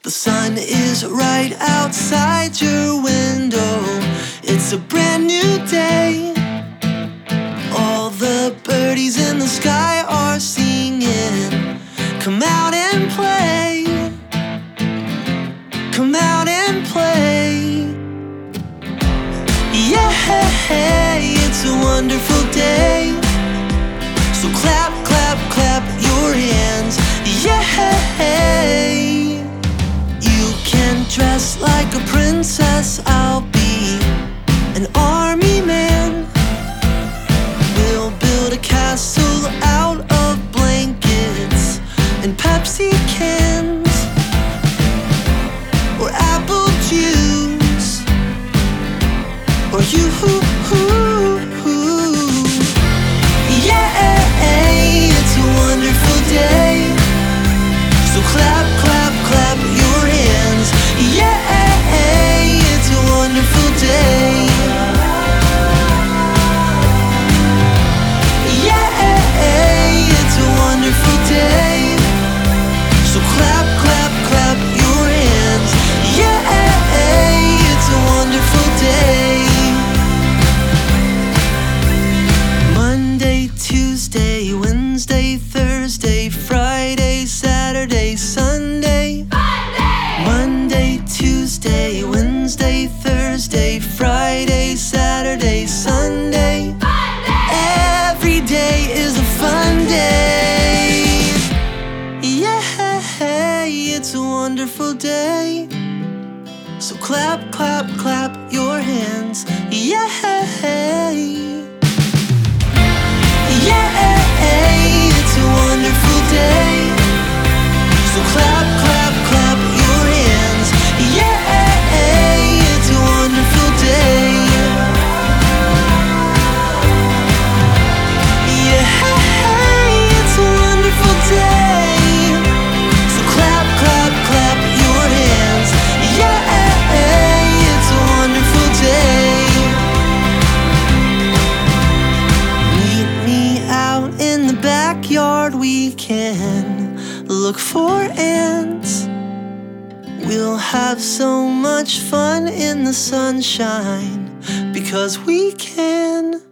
The sun is right outside your window. It's a brand new day. All the birdies in the sky are singing. Come out and play. Come out and play. Yeah, it's a wonderful day. So clap, clap, clap your hands. Yeah, you can dress like a princess. I'll be an army man. We'll build a castle out of blankets and Pepsi cans, or apple juice, or you. Yeah, it's a wonderful day. So clap, clap, clap your hands. Yeah, it's a wonderful day. Yeah, it's a wonderful day. So clap, clap, clap your hands. Yeah, it's a wonderful day. Monday, Tuesday, Wednesday, Thursday, Friday, Saturday, Sunday. Monday, Tuesday, Wednesday, Thursday, Friday, Saturday, Sunday. Every day is a fun day. Yeah, it's a wonderful day. So clap, clap, clap your hands. Yeah. Yeah, it's a wonderful day. So clap, clap, clap your hands. Yeah, it's a wonderful day. Yeah, it's a wonderful day. So clap, clap, clap your hands. Yeah, it's a wonderful day. Meet me out in the backyard, we can look for ants. We'll have so much fun in the sunshine because we can.